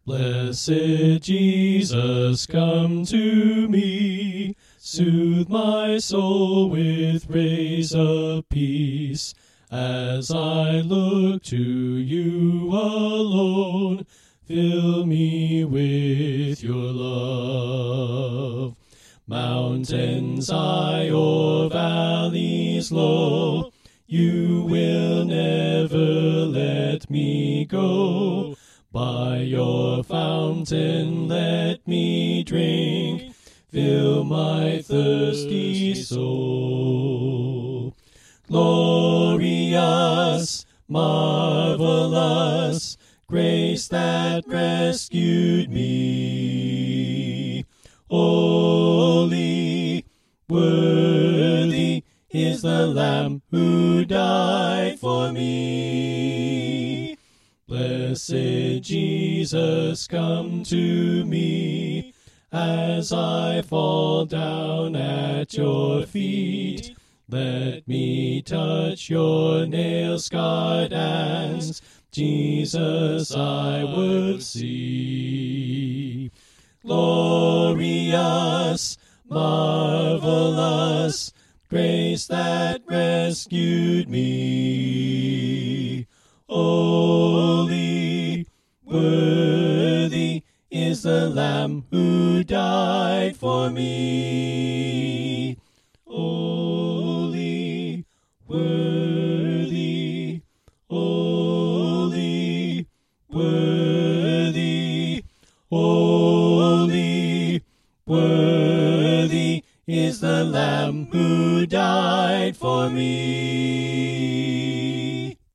Blessed Jesus, come to me, soothe my soul with rays of peace, as I look to you alone. Fill me with your love. Mountains high or valleys low, you will never let me go. By your fountain let me drink, fill my thirsty soul. Glorious, marvelous, grace that rescued me. Holy, worthy is the Lamb who died for me. Blessed Jesus, come to me, as I fall down at your feet. Let me touch your nail-scarred hands, Jesus, I would see. Glorious, marvelous, grace that rescued me. Holy, worthy is the Lamb who died for me. Holy, worthy, holy, worthy, holy, worthy is the Lamb who died for me.